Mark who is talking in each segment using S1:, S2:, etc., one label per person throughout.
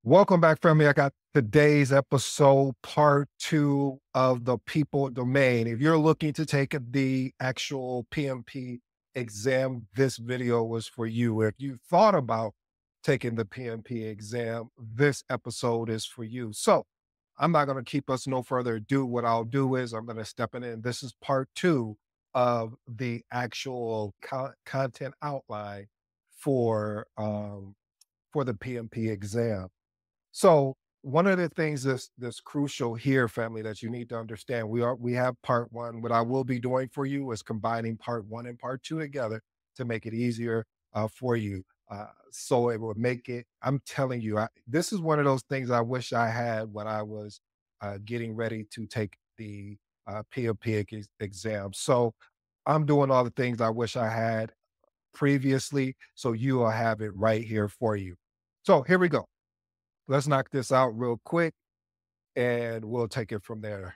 S1: Welcome back, family. I got today's episode, part two of the people domain. If you're looking to take the actual PMP exam, this video was for you. If you thought about taking the PMP exam, this episode is for you. So I'm not going to keep us no further ado. What I'll do is I'm going to step in. This is part two of the actual content outline for the PMP exam. So one of the things that's crucial here, family, that you need to understand, we have part one. What I will be doing for you is combining part one and part two together to make it easier for you. So it will make it. I'm telling you, this is one of those things I wish I had when I was getting ready to take the PMP exam. So I'm doing all the things I wish I had previously. So you will have it right here for you. So here we go. Let's knock this out real quick and we'll take it from there.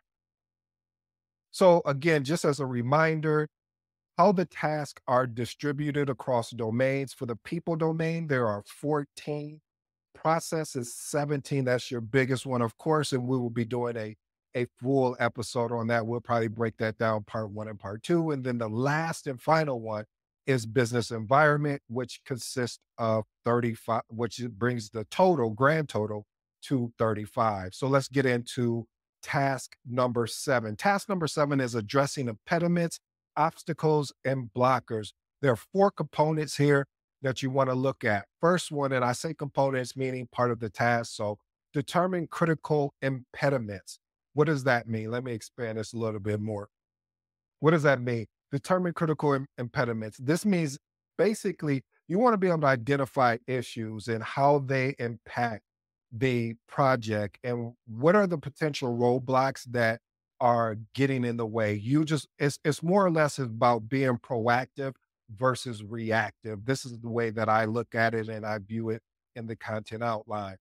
S1: So, again, just as a reminder, how the tasks are distributed across domains. For the people domain, there are 14. Process is 17. That's your biggest one, of course. And we will be doing a full episode on that. We'll probably break that down part one and part two. And then the last and final one is business environment, which consists of 35, which brings the grand total to 35. So let's get into task number 7. Task number 7 is addressing impediments, obstacles, and blockers. There are 4 components here that you want to look at. First one, and I say components meaning part of the task. So determine critical impediments. What does that mean? Let me expand this a little bit more. What does that mean? Determine critical impediments. This means basically you want to be able to identify issues and how they impact the project and what are the potential roadblocks that are getting in the way. It's more or less about being proactive versus reactive. This is the way that I look at it and I view it in the content outline.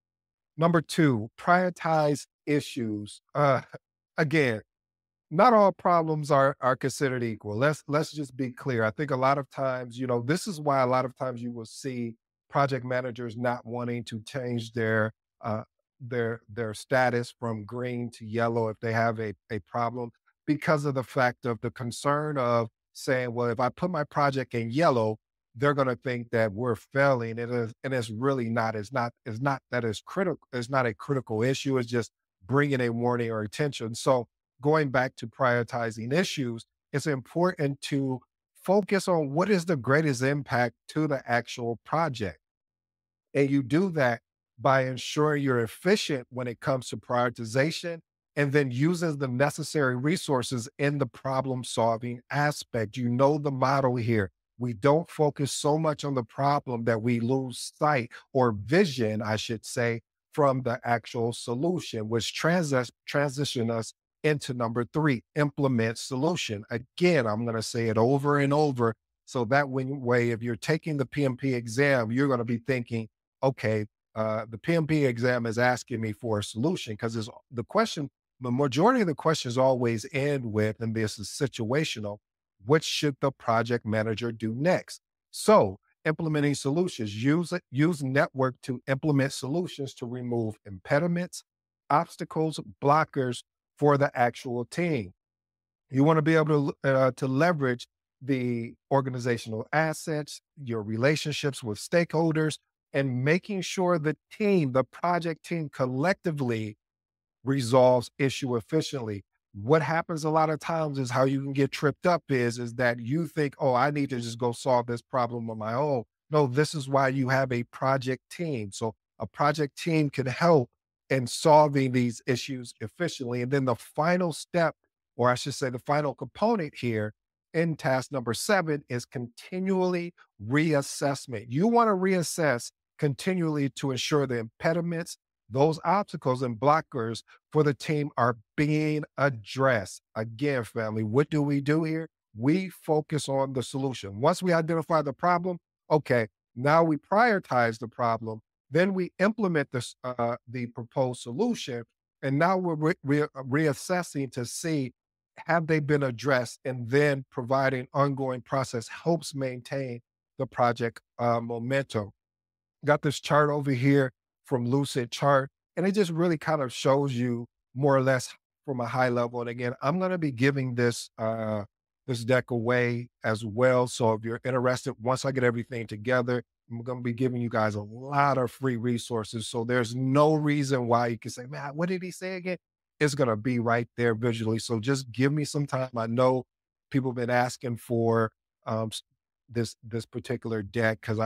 S1: Number 2, prioritize issues. Again, not all problems are considered equal. Let's just be clear. I think a lot of times, this is why a lot of times you will see project managers not wanting to change uh their status from green to yellow if they have a problem because of the fact of the concern of saying, well, if I put my project in yellow, they're going to think that we're failing. And it's really not. It's not that it's critical. It's not a critical issue. It's just bringing a warning or attention. So going back to prioritizing issues, it's important to focus on what is the greatest impact to the actual project. And you do that by ensuring you're efficient when it comes to prioritization and then uses the necessary resources in the problem solving aspect. You know the model here. We don't focus so much on the problem that we lose sight or vision, I should say, from the actual solution, which transition us into number 3, implement solution. Again, I'm going to say it over and over. So that way, if you're taking the PMP exam, you're going to be thinking, okay, the PMP exam is asking me for a solution because the majority of the questions always end with, and this is situational, what should the project manager do next? So implementing solutions, use network to implement solutions to remove impediments, obstacles, blockers for the actual team. You want to be able to leverage the organizational assets, your relationships with stakeholders, and making sure the project team collectively resolves issue efficiently. What happens a lot of times is how you can get tripped up is that you think, oh, I need to just go solve this problem on my own. No, this is why you have a project team. So a project team can help in solving these issues efficiently. And then the final step, or I should say the final component here in task number 7 is continually reassessment. You want to reassess continually to ensure the impediments, those obstacles and blockers for the team are being addressed. Again, family, what do we do here? We focus on the solution. Once we identify the problem, okay, now we prioritize the problem, then we implement the proposed solution, and now we're reassessing to see have they been addressed, and then providing ongoing process helps maintain the project momentum. Got this chart over here from Lucid Chart. And it just really kind of shows you more or less from a high level. And again, I'm going to be giving this deck away as well. So if you're interested, once I get everything together, I'm going to be giving you guys a lot of free resources. So there's no reason why you can say, man, what did he say again? It's going to be right there visually. So just give me some time. I know people have been asking for um, s- this particular deck because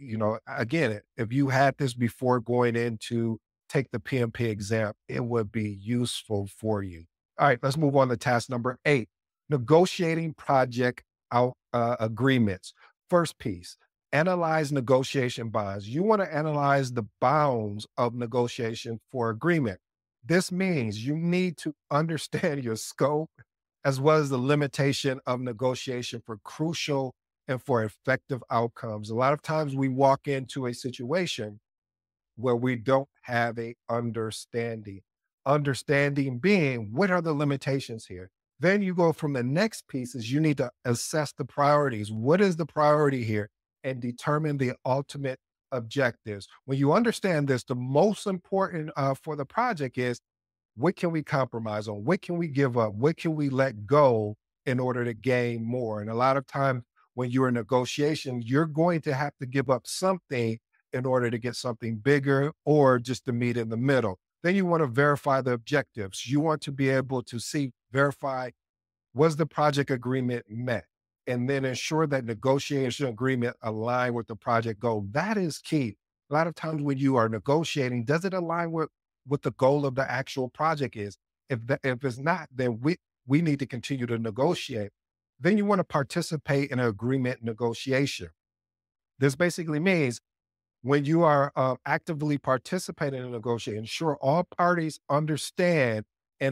S1: again, if you had this before going into take the PMP exam, it would be useful for you. All right, let's move on to task number 8, negotiating project agreements. First piece, analyze negotiation bonds. You want to analyze the bounds of negotiation for agreement. This means you need to understand your scope as well as the limitation of negotiation for crucial and for effective outcomes. A lot of times we walk into a situation where we don't have a understanding. Understanding being what are the limitations here? Then you go from the next piece is you need to assess the priorities. What is the priority here? And determine the ultimate objectives. When you understand this, the most important for the project is what can we compromise on? What can we give up? What can we let go in order to gain more? And a lot of times when you're in negotiation, you're going to have to give up something in order to get something bigger or just to meet in the middle. Then you want to verify the objectives. You want to be able to verify, was the project agreement met? And then ensure that negotiation agreement align with the project goal. That is key. A lot of times when you are negotiating, does it align with what the goal of the actual project is? If it's not, then we need to continue to negotiate. Then you want to participate in an agreement negotiation. This basically means when you are actively participating in a negotiation, ensure all parties understand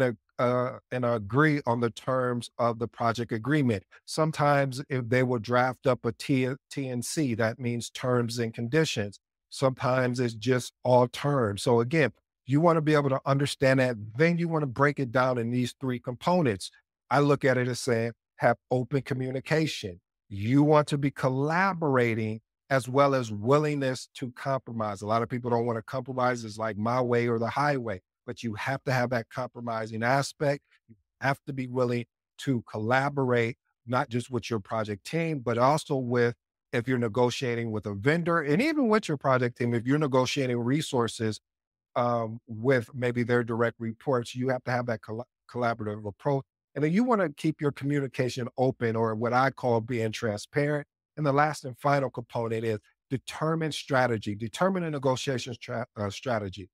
S1: and agree on the terms of the project agreement. Sometimes if they will draft up a TNC, that means terms and conditions. Sometimes it's just all terms. So again, you want to be able to understand that. Then you want to break it down in these 3 components. I look at it as saying, have open communication. You want to be collaborating as well as willingness to compromise. A lot of people don't want to compromise. It's like my way or the highway, but you have to have that compromising aspect. You have to be willing to collaborate, not just with your project team, but also with if you're negotiating with a vendor and even with your project team, if you're negotiating resources with maybe their direct reports, you have to have that collaborative approach. And then you want to keep your communication open or what I call being transparent. And the last and final component is determine strategy, determine a negotiation strategy.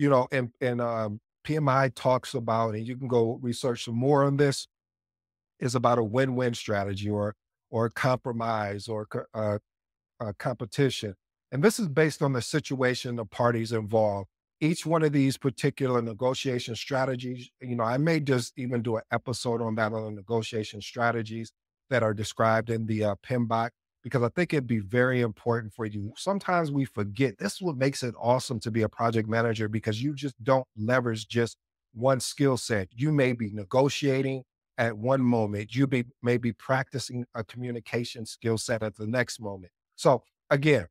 S1: And PMI talks about, and you can go research some more on this, is about a win-win strategy or a compromise or competition. And this is based on the situation the parties involved. Each one of these particular negotiation strategies, I may just even do an episode on that on the negotiation strategies that are described in the PMBOK, because I think it'd be very important for you. Sometimes we forget this is what makes it awesome to be a project manager because you just don't leverage just one skill set. You may be negotiating at one moment, may be practicing a communication skill set at the next moment. So again,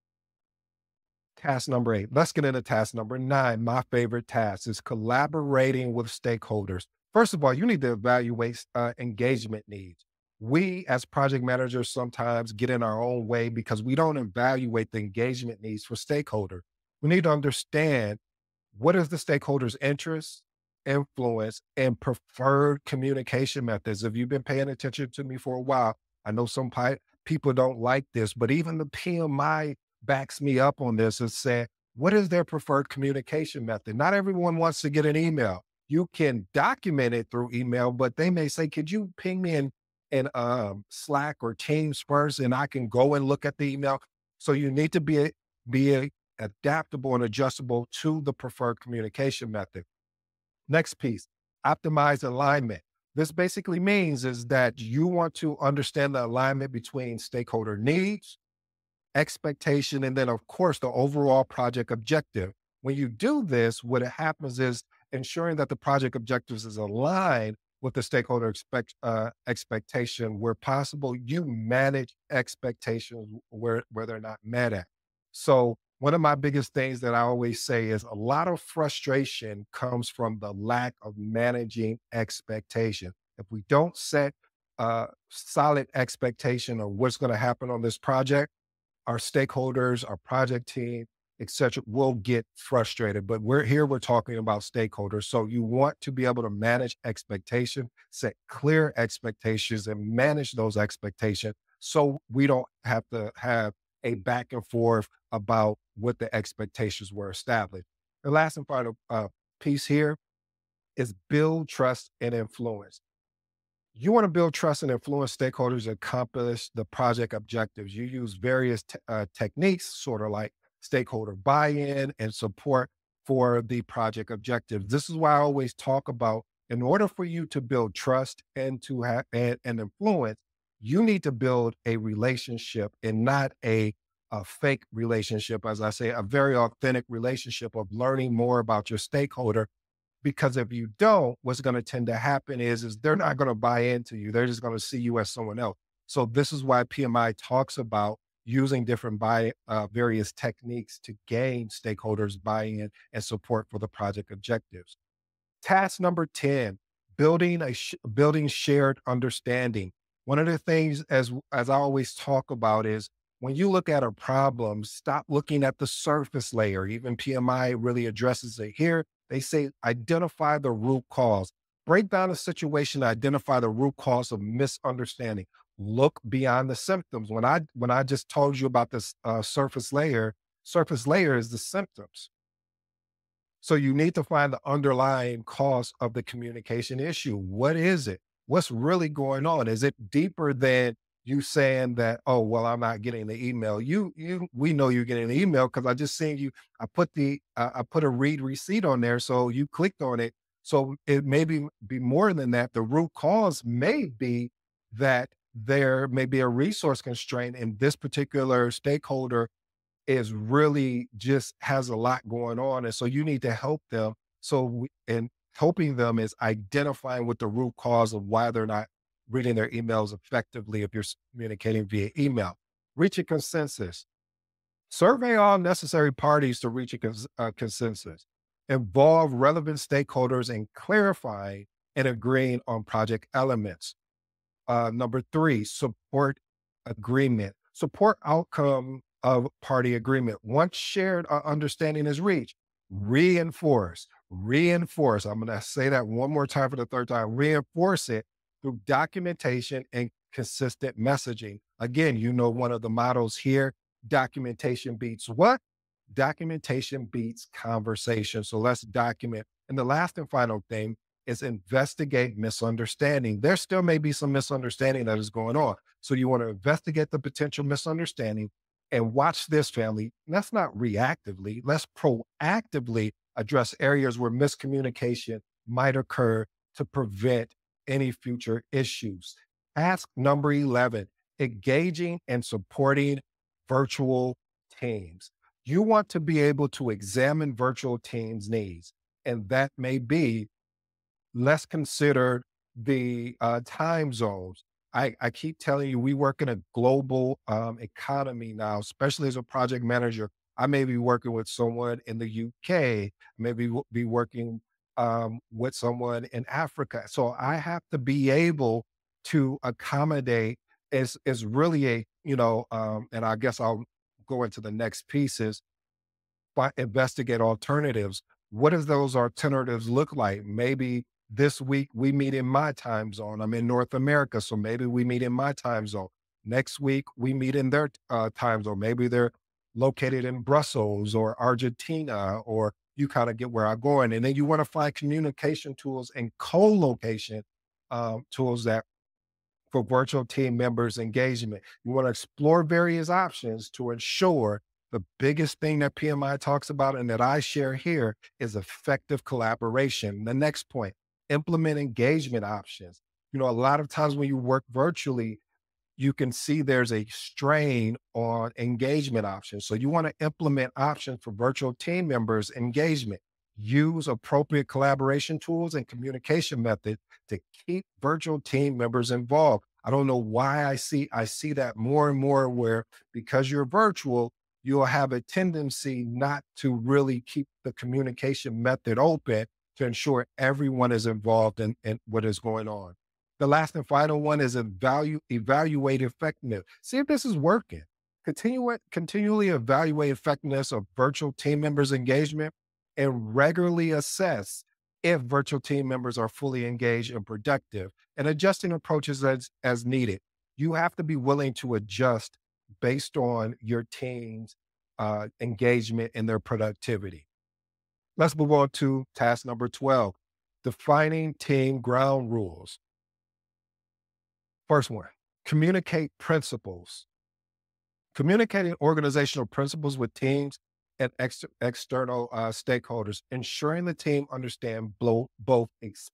S1: task number 8. Let's get into task number 9. My favorite task is collaborating with stakeholders. First of all, you need to evaluate engagement needs. We as project managers sometimes get in our own way because we don't evaluate the engagement needs for stakeholders. We need to understand what is the stakeholder's interest, influence, and preferred communication methods. If you've been paying attention to me for a while, I know people don't like this, but even the PMI backs me up on this and say, what is their preferred communication method? Not everyone wants to get an email. You can document it through email, but they may say, could you ping me in Slack or Teams first, and I can go and look at the email. So you need to be adaptable and adjustable to the preferred communication method. Next piece, optimize alignment. This basically means is that you want to understand the alignment between stakeholder needs, expectation, and then of course the overall project objective. When you do this, what happens is ensuring that the project objectives is aligned with the stakeholder expectation. Where possible, you manage expectations where they're not met at. So One of my biggest things that I always say is a lot of frustration comes from the lack of managing expectation. If we don't set a solid expectation of what's going to happen on this project, our stakeholders, our project team, et cetera, will get frustrated. But we're talking about stakeholders. So you want to be able to manage expectation, set clear expectations and manage those expectations so we don't have to have a back and forth about what the expectations were established. The last and final piece here is build trust and influence. You want to build trust and influence stakeholders to accomplish the project objectives. You use various techniques, sort of like stakeholder buy in and support for the project objectives. This is why I always talk about in order for you to build trust and to have and influence, you need to build a relationship and not a fake relationship. As I say, a very authentic relationship of learning more about your stakeholder, because if you don't, what's going to tend to happen is they're not going to buy into you. They're just going to see you as someone else. So this is why PMI talks about using different various techniques to gain stakeholders buy-in and support for the project objectives. Task number 10, building shared understanding. One of the things as I always talk about is when you look at a problem, stop looking at the surface layer. Even PMI really addresses it here. They say identify the root cause. Break down a situation, identify the root cause of misunderstanding. Look beyond the symptoms. When I just told you about this surface layer is the symptoms. So you need to find the underlying cause of the communication issue. What is it? What's really going on? Is it deeper than you saying that, oh, well, I'm not getting the email. We know you're getting the email because I just seen you. I put a read receipt on there. So you clicked on it. So it may be more than that. The root cause may be that there may be a resource constraint in this particular stakeholder is really just has a lot going on. And so you need to help them. And helping them is identifying what the root cause of why they're not reading their emails effectively if you're communicating via email. Reach a consensus. Survey all necessary parties to reach a consensus. Involve relevant stakeholders in clarifying and agreeing on project elements. Number 3, support agreement. Support outcome of party agreement. Once shared understanding is reached, reinforce. I'm going to say that one more time for the third time. Reinforce it through documentation and consistent messaging. Again, one of the models here, documentation beats what? Documentation beats conversation. So let's document. And the last and final thing is investigate misunderstanding. There still may be some misunderstanding that is going on. So you want to investigate the potential misunderstanding and watch this, family. Let's not reactively, let's proactively address areas where miscommunication might occur to prevent any future issues. Task number 11, engaging and supporting virtual teams. You want to be able to examine virtual teams' needs, and that may be let's consider the time zones. I keep telling you, we work in a global economy now, especially as a project manager. I may be working with someone in the UK, maybe be working with someone in Africa. So I have to be able to accommodate is really and I guess I'll go into the next pieces, but investigate alternatives. What does those alternatives look like? Maybe this week we meet in my time zone. I'm in North America, so maybe we meet in my time zone. Next week we meet in their time zone. Maybe they're located in Brussels or Argentina, or you kind of get where I'm going. And then you want to find communication tools and co-location tools that for virtual team members engagement. You want to explore various options to ensure the biggest thing that PMI talks about and that I share here is effective collaboration. The next point, implement engagement options. A lot of times when you work virtually, you can see there's a strain on engagement options. So you want to implement options for virtual team members engagement. Use appropriate collaboration tools and communication methods to keep virtual team members involved. I don't know why I see that more and more where because you're virtual, you'll have a tendency not to really keep the communication method open to ensure everyone is involved in what is going on. The last and final one is evaluate effectiveness. See if this is working. Continually evaluate effectiveness of virtual team members' engagement and regularly assess if virtual team members are fully engaged and productive and adjusting approaches as needed. You have to be willing to adjust based on your team's engagement and their productivity. Let's move on to task number 12, defining team ground rules. First one, communicate principles. Communicating organizational principles with teams and external stakeholders, ensuring the team understand both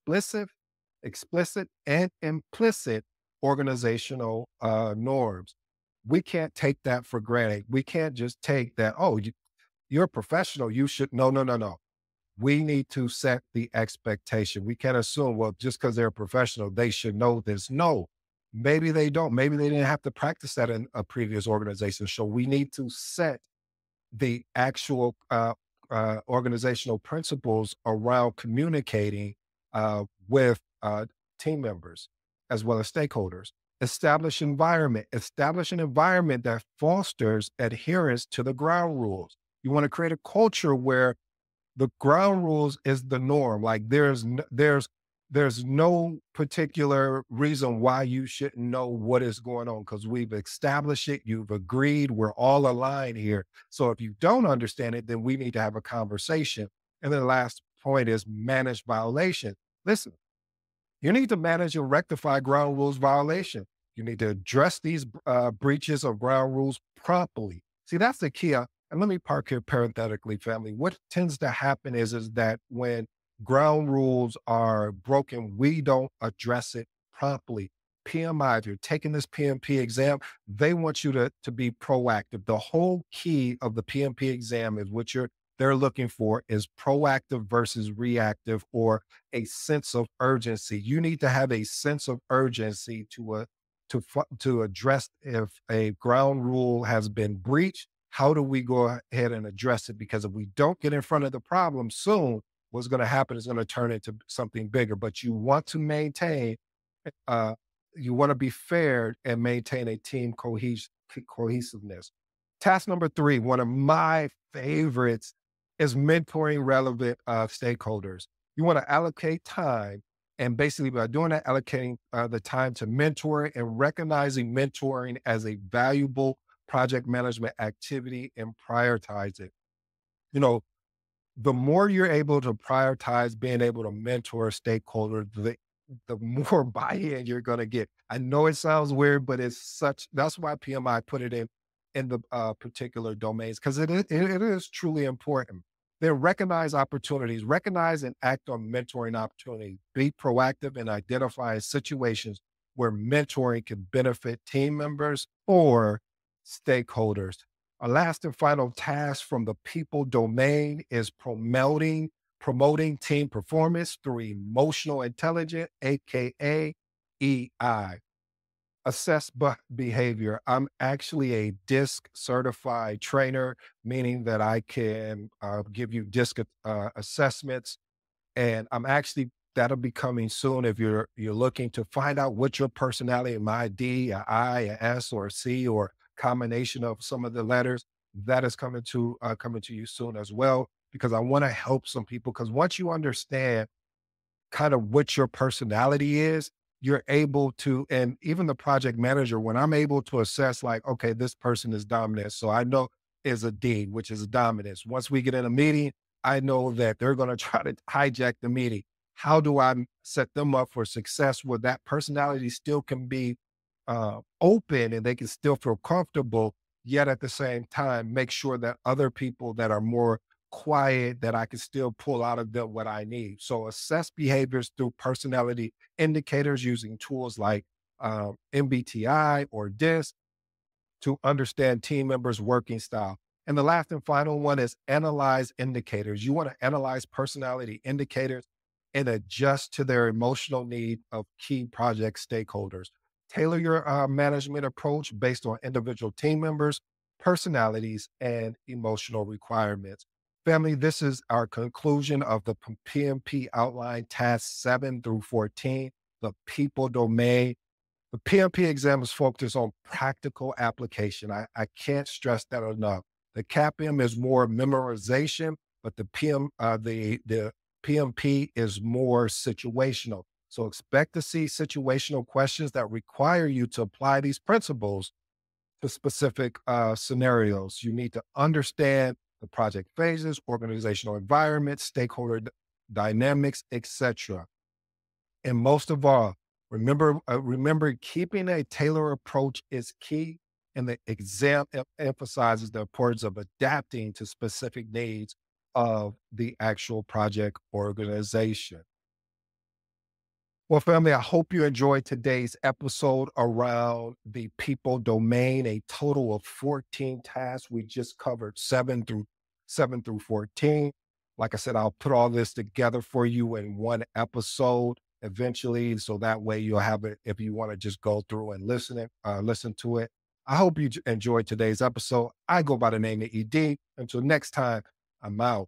S1: explicit and implicit organizational norms. We can't take that for granted. We can't just take that, oh, you're a professional. You should, no, no, no, no. We need to set the expectation. We can't assume, well, just because they're a professional, they should know this. No, maybe they don't. Maybe they didn't have to practice that in a previous organization. So we need to set the actual organizational principles around communicating with team members as well as stakeholders. Establish an environment that fosters adherence to the ground rules. You want to create a culture where the ground rules is the norm. Like there's no particular reason why you shouldn't know what is going on because we've established it. You've agreed. We're all aligned here. So if you don't understand it, then we need to have a conversation. And then the last point is manage violation. Listen, you need to manage and rectify ground rules violation. You need to address these breaches of ground rules promptly. See, that's the key. And let me park here parenthetically, family. What tends to happen is that when ground rules are broken, we don't address it promptly. PMI, if you're taking this PMP exam, they want you to be proactive. The whole key of the PMP exam is they're looking for is proactive versus reactive or a sense of urgency. You need to have a sense of urgency to address if a ground rule has been breached. How do we go ahead and address it? Because if we don't get in front of the problem soon, what's going to happen is going to turn into something bigger. But you want to maintain, uh, you want to be fair and maintain a team cohesiveness. Task number 3, one of my favorites is mentoring relevant stakeholders. You want to allocate time. And basically, by doing that, allocating the time to mentor and recognizing mentoring as a valuable project management activity and prioritize it. You know, the more you're able to prioritize being able to mentor a stakeholder, the more buy-in you're going to get. I know it sounds weird, but that's why PMI put it in the particular domains because it is truly important. Then recognize and act on mentoring opportunities. Be proactive and identify situations where mentoring can benefit team members or stakeholders. Our last and final task from the people domain is promoting team performance through emotional intelligence, aka EI. Assess behavior. I'm actually a DISC certified trainer, meaning that I can give you DISC assessments, and that'll be coming soon. If you're looking to find out what your personality, am I D, a I, a S, or a C, or combination of some of the letters, that is coming to you soon as well. Because I want to help some people. Because once you understand kind of what your personality is, you're able to, and even the project manager, when I'm able to assess, like, okay, this person is dominant. So I know is a D, which is dominance. Once we get in a meeting, I know that they're going to try to hijack the meeting. How do I set them up for success where that personality still can be open and they can still feel comfortable, yet at the same time, make sure that other people that are more quiet, that I can still pull out of them what I need. So assess behaviors through personality indicators using tools like MBTI or DISC to understand team members' working style. And the last and final one is analyze indicators. You want to analyze personality indicators and adjust to their emotional need of key project stakeholders. Tailor your management approach based on individual team members personalities, and emotional requirements. Family, this is our conclusion of the PMP outline tasks 7 through 14, the people domain. The PMP exam is focused on practical application. I can't stress that enough. The CAPM is more memorization, but the PMP is more situational. So expect to see situational questions that require you to apply these principles to specific scenarios. You need to understand the project phases, organizational environment, dynamics, etc. And most of all, remember keeping a tailored approach is key. And the exam emphasizes the importance of adapting to specific needs of the actual project organization. Well, family, I hope you enjoyed today's episode around the people domain, a total of 14 tasks. We just covered 7 through 14. Like I said, I'll put all this together for you in one episode eventually. So that way you'll have it if you want to just go through and listen to it. I hope you enjoyed today's episode. I go by the name of ED. Until next time, I'm out.